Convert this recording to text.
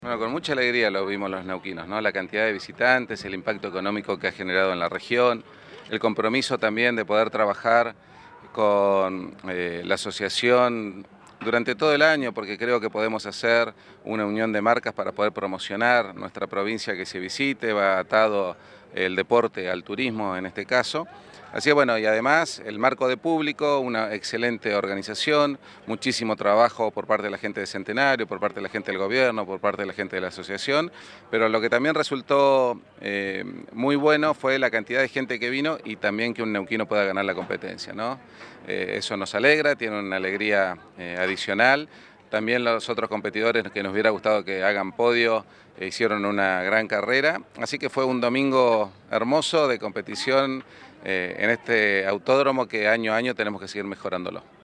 Bueno, con mucha alegría lo vimos los neuquinos, ¿no? La cantidad de visitantes, el impacto económico que ha generado en la región, el compromiso también de poder trabajar con la asociación durante todo el año, porque creo que podemos hacer una unión de marcas para poder promocionar nuestra provincia que se visite, va atado el deporte al turismo en este caso. Así que bueno, y además el marco de público, una excelente organización, muchísimo trabajo por parte de la gente de Centenario, por parte de la gente del gobierno, por parte de la gente de la asociación, pero lo que también resultó muy bueno fue la cantidad de gente que vino y también que un neuquino pueda ganar la competencia, ¿no? Eso nos alegra, tiene una alegría adicional. También los otros competidores que nos hubiera gustado que hagan podio hicieron una gran carrera, así que fue un domingo hermoso de competición en este autódromo que año a año tenemos que seguir mejorándolo.